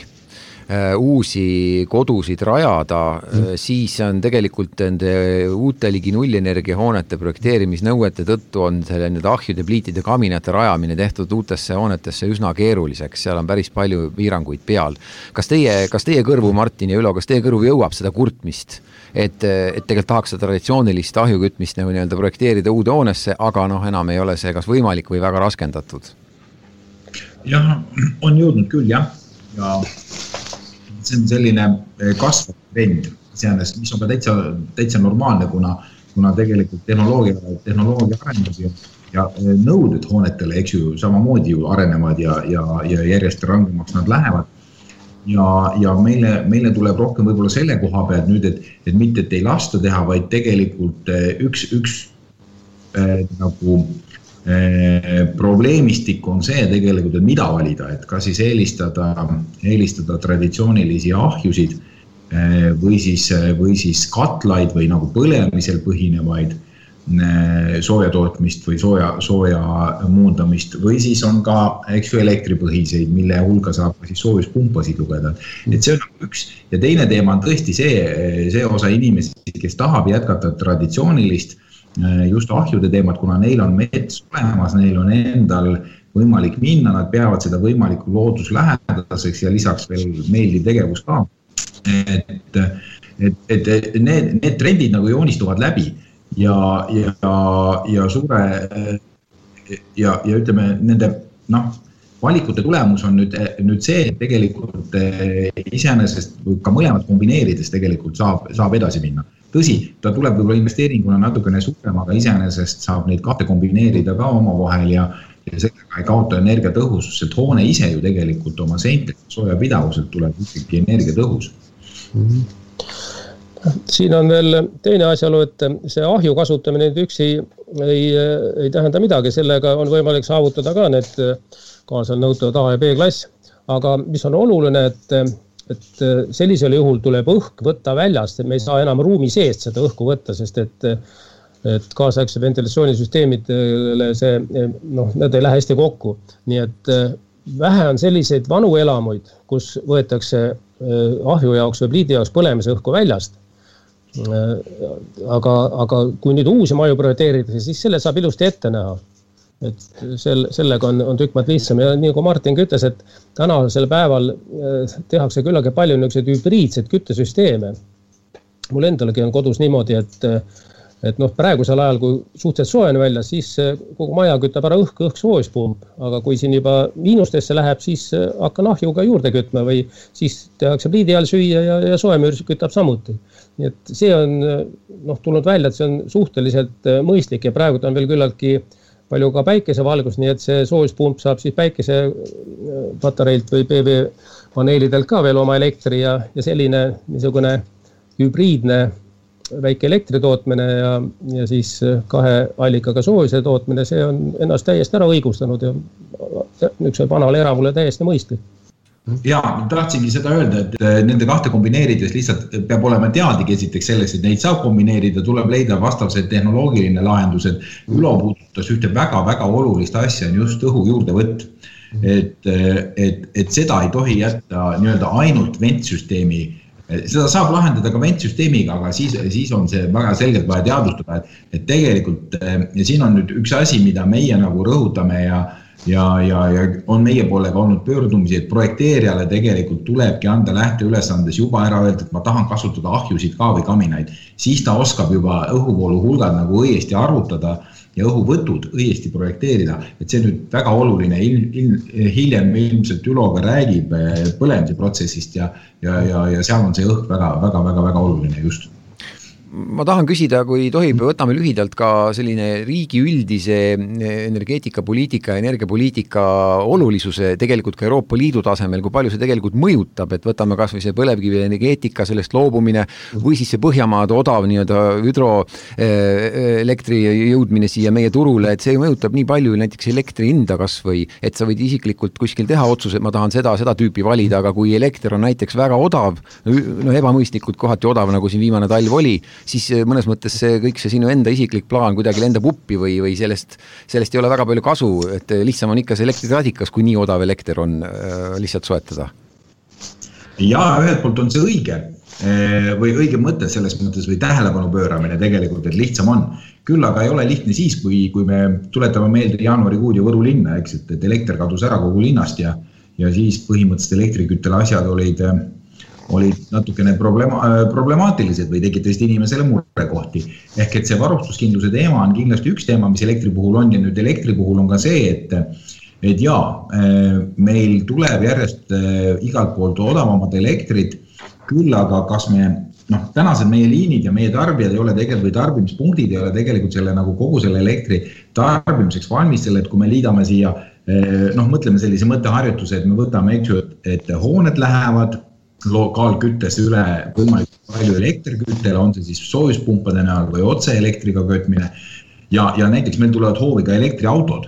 uusi kodusid rajada, mm. siis on tegelikult nende uute ligi nullenergia hoonete projekteerimisnõuete tõttu on selle nüüd ahjude, pliitide, kaminate rajamine tehtud uutesse hoonetesse üsna keeruliseks, seal on päris palju piiranguid peal. Kas teie, kas teie kõrvu, Martin ja Ülo, kas teie kõrvu jõuab seda kurtmist, et, et tegelikult tahaks seda traditsioonilist ahjukütmist nagu nii-öelda projekteerida uude hoonesse, aga noh, enam ei ole see kas võimalik või väga raskendatud? Jah, on jõudnud küll, jah. Ja see on selline kasvav trend, mis on ka täitsa, täitsa normaalne, kuna, kuna tegelikult tehnoloogia, tehnoloogia arenenud ja, ja nõuded hoonetele, eks ju, samamoodi ju arenevad ja, ja, ja järjest rangemaks nad lähevad. Ja, ja meile, meile tuleb rohkem võib-olla selle koha pealt nüüd, et, et mitte et ei lasta teha, vaid tegelikult üks, üks äh, nagu probleemistik on see tegelikult, et mida valida, et kas siis eelistada, eelistada traditsioonilisi ahjusid või siis, või siis katlaid või nagu põlemisel põhinevaid soojatootmist või sooja, sooja muundamist või siis on ka eks ju elektripõhiseid, mille hulga saab ka siis soojuspunpasid lugeda. Et see on üks ja teine teema on tõesti see, see osa inimesi, kes tahab jätkata traditsioonilist just ahjude teemat, kuna neil on mets olemas, neil on endal võimalik minna, nad peavad seda võimaliku looduslähedaseks ja lisaks veel meeldiv tegevus ka. Et, et, et need, need trendid nagu joonistuvad läbi ja, ja, ja suure ja, ja ütleme nende noh, valikute tulemus on nüüd, nüüd see, et tegelikult iseenesest ka mõlemad kombineerides tegelikult saab, saab edasi minna. Tõsi, ta tuleb võib-olla investeeringuna natukene suurem, aga iseenesest saab neid kahte kombineerida ka oma vahel ja, ja sellega ei kaota energia tõhusus, et hoone ise ju tegelikult oma seinte sooja pidavuselt tuleb ikkagi energia tõhus. Mm-hmm. Siin on veel teine asjaolu, et see ahju kasutamine üksi ei, ei tähenda midagi, sellega on võimalik saavutada ka need kaasal nõutavad A ja B klass, aga mis on oluline, et et sellisel juhul tuleb õhk võtta väljast, et me ei saa enam ruumi seest seda õhku võtta, sest et, et kaasaegse ventilatsioonisüsteemidele see, noh, need ei lähe hästi kokku. Nii et vähe on selliseid vanu elamuid, kus võetakse ahju jaoks või pliidi jaoks põlemise õhku väljast. Aga, aga kui nüüd uusi maju projekteeritakse, siis selle saab ilusti ette näha. Et sel, sellega on, on tükk maad lihtsam ja nii kui Martin ütles, et tänasel päeval tehakse küllagi palju niisuguseid hübriidseid küttesüsteeme. Mul endalegi on kodus niimoodi, et, et noh, praegusel ajal, kui suhteliselt soojen välja, siis kogu maja kütab ära õhk, õhk soojuspump, aga kui siin juba miinustesse läheb, siis hakkan ahjuga juurde kütma või siis tehakse pliidi all süüa ja, ja soemüür kütab samuti. Nii et see on noh, tulnud välja, et see on suhteliselt mõistlik ja praegu ta on veel küllaltki palju ka päikesevalgus, nii et see soojuspump saab siis päikesepatareilt või P V-paneelidelt ka veel oma elektri ja, ja selline niisugune hübriidne väike elektri tootmine ja, ja siis kahe allikaga soojuse tootmine, see on ennast täiesti ära õigustanud ja üks vanale eramule täiesti mõistlik. Ja, tahtsingi seda öelda, et nende kahte kombineerides lihtsalt peab olema teadlik esiteks selles, et neid saab kombineerida, tuleb leida vastavsed tehnoloogiline lahendused. Ülo puudutas ühte väga-väga olulist asja, on just õhu juurdevõtt. Et, et, et seda ei tohi jätta nii-öelda ainult ventsüsteemi. Seda saab lahendada ka ventsüsteemiga, aga siis, siis on see väga selgelt vaja teadvustada, et, et tegelikult ja siin on nüüd üks asi, mida meie nagu rõhutame ja Ja, ja, ja on meie poolega olnud pöördumisi, et projekteerijale tegelikult tulebki anda lähteülesandes juba ära öelda, et ma tahan kasutada ahjusid ka või kaminaid. Siis ta oskab juba õhuvoolu hulgad nagu õiesti arvutada ja õhuvõtud õiesti projekteerida. Et see nüüd väga oluline, il, il, hiljem ilmselt Üloga räägib põlemise protsessist ja, ja, ja, ja seal on see õhk väga, väga, väga, väga oluline just. Ma tahan küsida, kui tohib, võtame lühidalt ka selline riigi üldise energeetikapoliitika ja energiapoliitika olulisuse tegelikult ka Euroopa Liidu tasemel, kui palju see tegelikult mõjutab, et võtame kas või see põlevkivi energeetika, sellest loobumine või siis see Põhjamaade odav nii-öelda hüdroelektri jõudmine siia meie turule, et see mõjutab nii palju näiteks elektri hinda kas või, et sa võid isiklikult kuskil teha otsuse, et ma tahan seda, seda tüüpi valida, aga kui elekter on näiteks väga odav, no ebamõistlikult kohati odav, nagu siin viimane talv oli, siis mõnes mõttes see kõik see sinu enda isiklik plaan kuidagi lendab uppi või, või sellest, sellest ei ole väga palju kasu, et lihtsam on ikka see elektritradikas, kui nii odav elekter on äh, lihtsalt soetada. Ja ühelt poolt on see õige või õige mõte selles mõttes või tähelepanu pööramine tegelikult, et lihtsam on. Küll aga ei ole lihtne siis, kui, kui me tuletame meelde jaanuarikuud ja Võru linna, eks, et, et elekter kadus ära kogu linnast ja, ja siis põhimõtteliselt elektriküttele asjad olid olid natukene problema, problemaatilised või tekitasid inimesele murekohti. Ehk et see varustuskindluse teema on kindlasti üks teema, mis elektri puhul on ja nüüd elektri puhul on ka see, et, et jaa, meil tuleb järjest igalt poolt odavamad elektrid, küll aga kas me, noh, tänased meie liinid ja meie tarbijad ei ole tegelikult või tarbimispunktid ei ole tegelikult selle nagu kogu selle elektri tarbimiseks valmis selle, et kui me liidame siia, noh, mõtleme sellise mõtteharjutuse, et me võtame, eks ju, et hooned lähevad lokaalküttes üle võimalikult palju elektriküttele, on see siis soojuspumpade näol või otse elektriga kötmine ja, ja näiteks meil tulevad hoovi ka elektriautod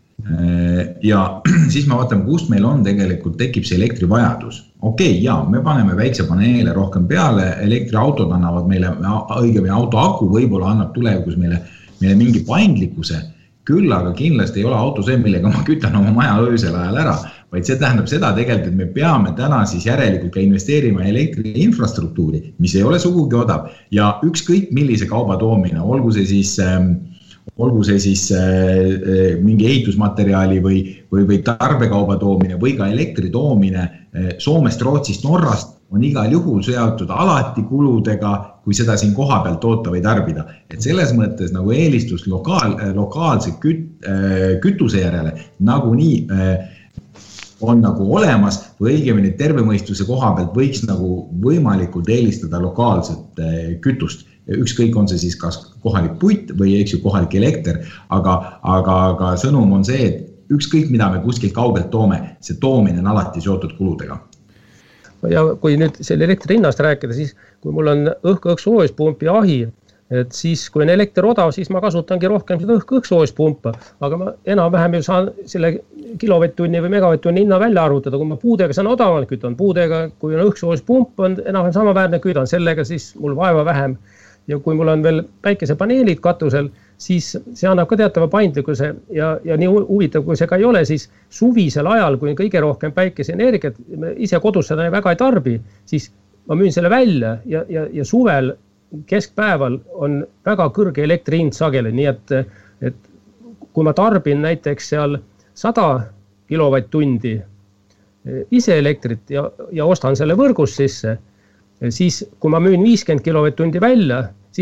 ja siis me vaatame, kust meil on tegelikult tekib see elektrivajadus. Okei, okay, jaa, me paneme väikse paneele rohkem peale, elektriautod annavad meile, õigemini autoaku võib-olla annab tulevikus meile, meile mingi paindlikkuse, küll aga kindlasti ei ole auto see, millega ma kütan oma maja öösel ajal ära, vaid see tähendab seda tegelikult, et me peame täna siis järelikult ka investeerima elektri infrastruktuuri, mis ei ole sugugi odav ja ükskõik millise kauba toomine, olgu see siis, äh, olgu see siis äh, mingi ehitusmateriaali või, või, või tarbekauba toomine või ka elektri toomine äh, Soomest, Rootsist, Norrast on igal juhul seotud alati kuludega, kui seda siin koha pealt toota või tarbida. Et selles mõttes nagu eelistus lokaal, lokaalse küt, äh, kütuse järele nagu nii äh, on nagu olemas või õigemini tervemõistuse koha pealt võiks nagu võimalikult eelistada lokaalset kütust. Ükskõik on see siis kas kohalik puit või eks ju kohalik elekter, aga, aga, aga sõnum on see, et ükskõik mida me kuskilt kaugelt toome, see toomine on alati seotud kuludega. Ja kui nüüd selle elektri hinnast rääkida, siis kui mul on õhk-õhk soojuspump ja ahi, et siis kui on elekter odav, siis ma kasutangi rohkem seda õhk-õhk soojuspumpa, aga ma enam-vähem ju saan selle kilovatt-tunni või megavatt-tunni hinna välja arvutada, kui ma puudega saan odavalt kütan, puudega, kui on õhk-soojuspump, on enam-vähem samaväärne kütan, sellega siis mul vaeva vähem. Ja kui mul on veel päikesepaneelid katusel, siis see annab ka teatava paindlikkuse ja, ja nii huvitav, kui see ka ei ole, siis suvisel ajal, kui on kõige rohkem päikeseenergiat, ise kodus seda väga ei tarbi, siis ma müün selle välja ja, ja, ja suvel keskpäeval on väga kõrge elektri hind sageli, nii et, et kui ma tarbin näiteks seal sada kilovatt-tundi ise elektrit ja, ja ostan selle võrgus sisse, siis kui ma müün viiskümmend kilovatt-tundi välja, siis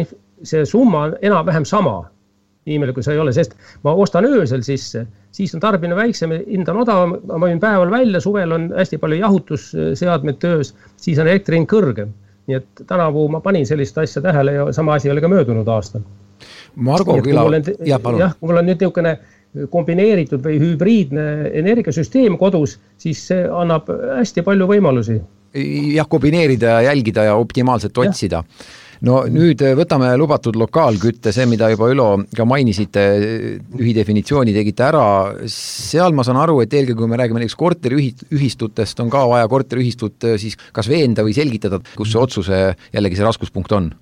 see summa on enam-vähem sama, niimoodi kui see ei ole, sest ma ostan öösel sisse, siis on tarbimine väiksem, hind on odavam, ma võin päeval välja, suvel on hästi palju jahutusseadmed töös, siis on elektrihind kõrgem. Nii et tänavu ma panin sellist asja tähele ja sama asi oli ka möödunud aastal. Margo Küla, jah, palun. Jah, kui mul on nüüd niisugune kombineeritud või hübriidne energiasüsteem kodus, siis see annab hästi palju võimalusi. Jah, kombineerida ja jälgida ja optimaalselt otsida. No nüüd võtame lubatud lokaalkütte, see, mida juba Ülo ka mainisite, lühidefinitsiooni tegite ära. Seal ma saan aru, et eelkõige kui me räägime näiteks korteriühistutest, on ka vaja korteriühistut siis kas veenda või selgitada, kus see otsuse jällegi see raskuspunkt on?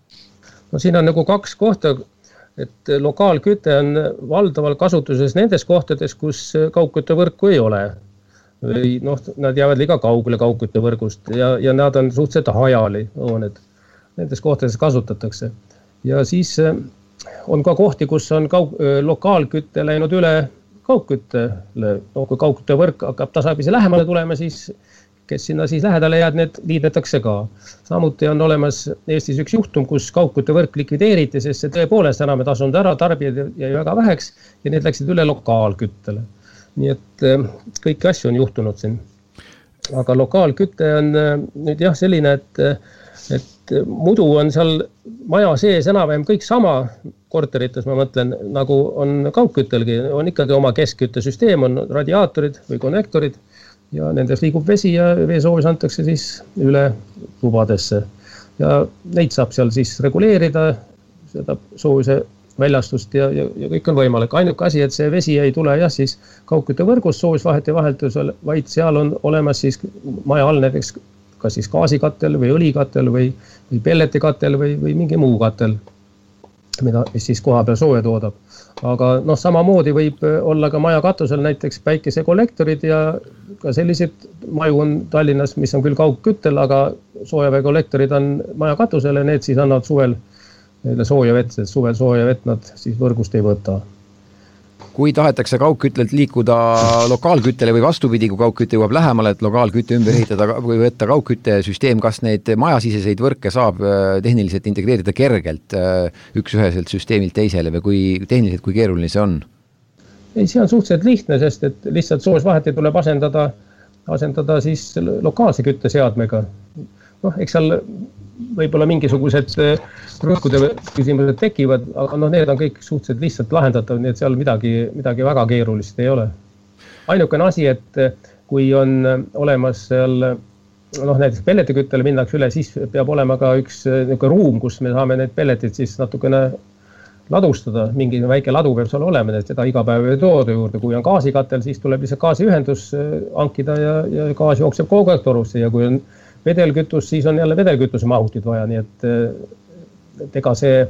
No siin on nagu kaks kohta, et lokaalküte on valdaval kasutuses nendes kohtades, kus kaugküttevõrku ei ole. Või noh, nad jäävad liiga kaugele kaugküttevõrgust ja, ja nad on suhteliselt hajali hooned. Nendes kohtades kasutatakse. Ja siis on ka kohti, kus on kaug, lokaalkütte läinud üle kaugküttele. No, kui kaugküttevõrk hakkab tasapisi lähemale tulema, siis kes sinna siis lähedale jääd, need liidetakse ka. Samuti on olemas Eestis üks juhtum, kus kaugküttevõrk likvideeriti, sest see tõepoolest enam ei tasunud ära, tarbijad jäi väga väheks ja need läksid üle lokaalküttele. Nii et kõiki asju on juhtunud siin. Aga lokaalkütte on nüüd jah selline, et, et mudu on seal maja sees enam-vähem kõik sama korterites, ma mõtlen, nagu on kaugküttelgi. On ikkagi oma keskküttesüsteem, on radiaatorid või konnektorid ja nendes liigub vesi ja veesoovis antakse siis üle tubadesse. Ja neid saab seal siis reguleerida, seda soovise väljastust ja, ja, ja kõik on võimalik. Ainuke asi, et see vesi ei tule jah siis kaugküttevõrgust soovisvaheti vahetusel, vaid seal on olemas siis maja all näiteks kas siis gaasikatel või õlikatel või, või pelletikatel või, või mingi muu katel, mida siis koha peal sooja toodab. Aga noh, samamoodi võib olla ka maja katusel näiteks päikesekollektorid ja ka sellised maju on Tallinnas, mis on küll kaugküttel, aga soojaveekollektorid on maja katusel ja need siis annavad suvel sooja vett, sest suvel sooja vett nad siis võrgust ei võta. Kui tahetakse kaugküttelt liikuda lokaalküttele või vastupidi, kui kaugkütte jõuab lähemale, et lokaalkütte ümber ehitada või võtta kaugküttesüsteem, kas neid majasiseseid võrke saab tehniliselt integreerida kergelt üks-üheselt süsteemilt teisele või kui tehniliselt, kui keeruline see on? Ei, see on suhteliselt lihtne, sest et lihtsalt soojusvaheti tuleb asendada, asendada siis lokaalse kütteseadmega. Noh, eks seal võib-olla mingisugused rõhkude küsimused tekivad, aga noh, need on kõik suhteliselt lihtsalt lahendatav, nii et seal midagi, midagi väga keerulist ei ole. Ainukene asi, et kui on olemas seal, noh näiteks pelletiküttele minnakse üle, siis peab olema ka üks niisugune ruum, kus me saame need pelletid siis natukene ladustada, mingi väike ladu peab seal olema, et seda iga päev ei tooda juurde. Kui on gaasikatel, siis tuleb lihtsalt gaasiühendus hankida ja, ja gaas jookseb kogu aeg torusse ja kui on vedelkütus, siis on jälle vedelkütuse mahutid vaja, nii et, et ega see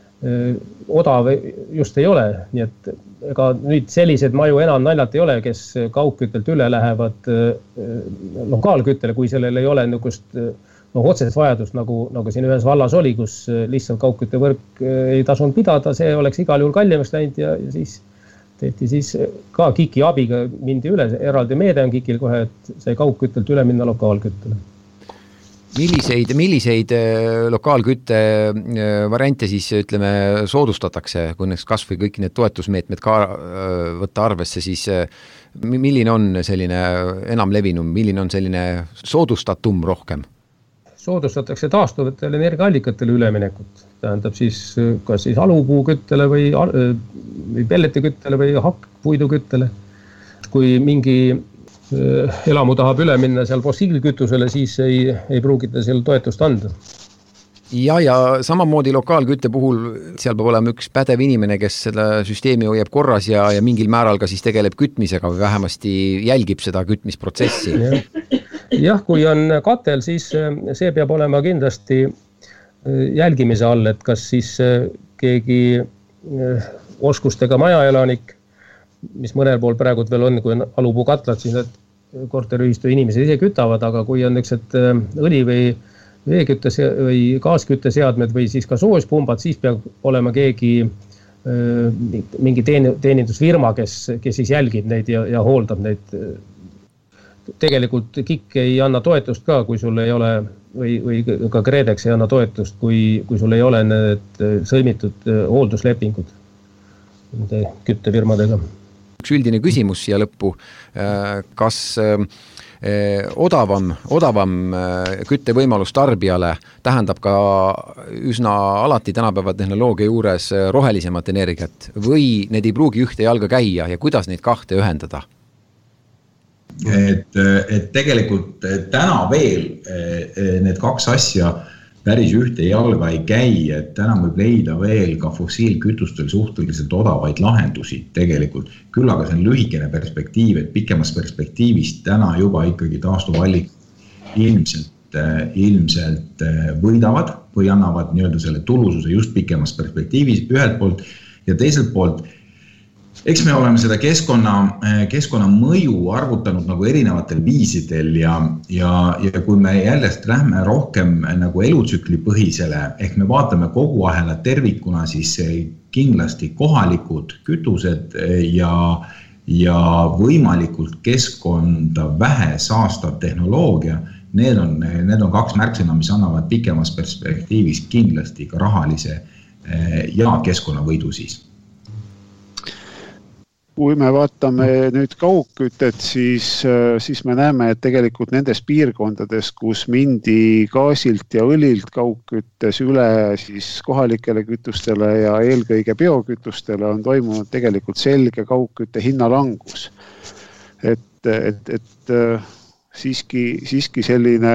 odav just ei ole, nii et ega nüüd sellised maju enam naljalt ei ole, kes kaugküttelt üle lähevad lokaalküttele, kui sellel ei ole niisugust no, otsest vajadust, nagu, nagu siin ühes vallas oli, kus lihtsalt kaugküttevõrk ei tasunud pidada, see oleks igal juhul kallimaks läinud ja, ja siis tehti siis ka Kiki abiga mindi üle, eraldi meede on Kikil kohe, et sai kaugküttelt üle minna lokaalküttele. Milliseid, milliseid lokaalkütte variante siis ütleme soodustatakse, kui kas või kõik need toetusmeetmed ka võtta arvesse, siis milline on selline enam levinum, milline on selline soodustatum rohkem? Soodustatakse taastuvatele energiaallikatele üleminekut. Tähendab siis kas siis alupuuküttele või, või pelletiküttele või hakkpuiduküttele. Kui mingi elamu tahab üle minna seal fossiilkütusele, siis ei, ei pruugita seal toetust anda. Ja, ja samamoodi lokaalkütte puhul seal peab olema üks pädev inimene, kes seda süsteemi hoiab korras ja, ja mingil määral ka siis tegeleb kütmisega või vähemasti jälgib seda kütmisprotsessi. Ja. Jah, kui on katel, siis see peab olema kindlasti jälgimise all, et kas siis keegi oskustega majaelanik, mis mõnel pool praegu veel on, kui on alupuu katlad, siis need korteriühistu inimesed ise kütavad, aga kui on niisugused õli või veekütte või gaaskütteseadmed või siis ka soojuspumbad, siis peab olema keegi mingi teenindusfirma, kes, kes siis jälgib neid ja, ja hooldab neid. Tegelikult Kik ei anna toetust ka, kui sul ei ole või, või ka Kreedex ei anna toetust, kui, kui sul ei ole need sõlmitud hoolduslepingud nende küttefirmadega. Üks üldine küsimus siia lõppu, kas odavam, odavam küttevõimalus tarbijale tähendab ka üsna alati tänapäeva tehnoloogia juures rohelisemat energiat või need ei pruugi ühte jalga käia ja kuidas neid kahte ühendada? Et, et tegelikult täna veel need kaks asja päris ühte jalga ei käi, et täna võib leida veel ka fossiilkütustel suhteliselt odavaid lahendusi tegelikult. Küll aga see on lühikene perspektiiv, et pikemas perspektiivis täna juba ikkagi taastuvalik ilmselt, ilmselt võidavad või annavad nii-öelda selle tulususe just pikemas perspektiivis ühelt poolt ja teiselt poolt. Eks me oleme seda keskkonna, keskkonna mõju arvutanud nagu erinevatel viisidel ja, ja, ja kui me jällest lähme rohkem nagu elutsükli põhisele, ehk me vaatame kogu ahela tervikuna, siis kindlasti kohalikud kütused ja, ja võimalikult keskkonda vähe saastav tehnoloogia, need on, need on kaks märksõna, mis annavad pikemas perspektiivis kindlasti ka rahalise ja keskkonnavõidu siis. Kui me vaatame nüüd kaugkütet, siis, siis me näeme, et tegelikult nendes piirkondades, kus mindi gaasilt ja õlilt kaugküttes üle siis kohalikele kütustele ja eelkõige biokütustele on toimunud tegelikult selge kaugkütte hinnalangus. Et, et, et siiski, siiski selline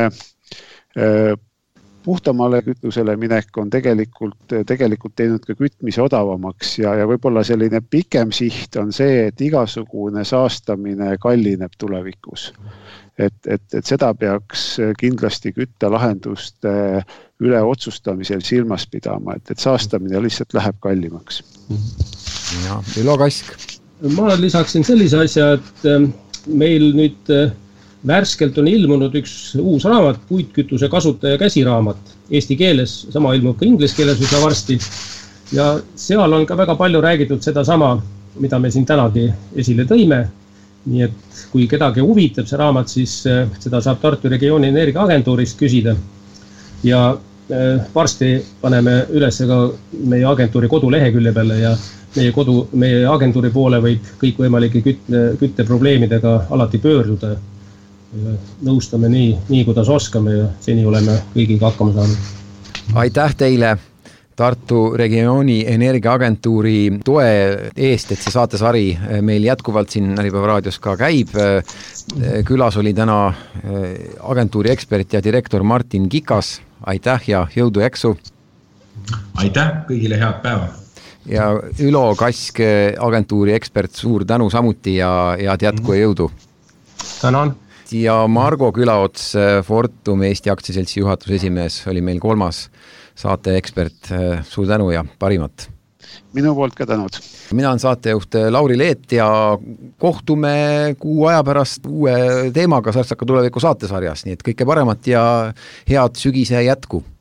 puhtamale kütusele minek on tegelikult, tegelikult teinud ka kütmise odavamaks ja, ja võib-olla selline pikem siht on see, et igasugune saastamine kallineb tulevikus. Et, et, et seda peaks kindlasti küttelahenduste üle otsustamisel silmas pidama, et, et saastamine lihtsalt läheb kallimaks. Ja, Ülo Kask. Ma lisaksin sellise asja, et meil nüüd värskelt on ilmunud üks uus raamat, puitkütuse kasutaja käsiraamat. Eesti keeles, sama ilmub ka inglise keeles üsna varsti. Ja seal on ka väga palju räägitud seda sama, mida me siin tänagi esile tõime. Nii et kui kedagi huvitab see raamat, siis seda saab Tartu regiooni energiaagentuurist küsida. Ja varsti paneme üles ka meie agentuuri kodulehekülje peale ja meie, kodu, meie agentuuri poole võib kõik võimalike kütte, kütteprobleemidega alati pöörduda. Nõustame nii, nii kuidas oskame ja seni oleme kõigiga hakkama saanud. Aitäh teile Tartu regiooni energiaagentuuri toe eest, et see saatesari meil jätkuvalt siin Äripäeva raadios ka käib. Külas oli täna agentuuri ekspert ja direktor Martin Kikas. Aitäh ja jõudu eksu. Aitäh, kõigile head päeva. Ja Ülo Kask, agentuuri ekspert, suur tänu samuti ja, ja jätku ja jõudu. Tänan. Ja Margo Külaots, Fortum Eesti aktsiaseltsi juhatuse esimees, oli meil kolmas saate ekspert. Suur tänu ja parimat. Minu poolt ka tänud. Mina olen saatejuht Lauri Leet ja kohtume kuu aja pärast uue teemaga Sartsaka tuleviku saatesarjas, nii et kõike paremat ja head sügise jätku.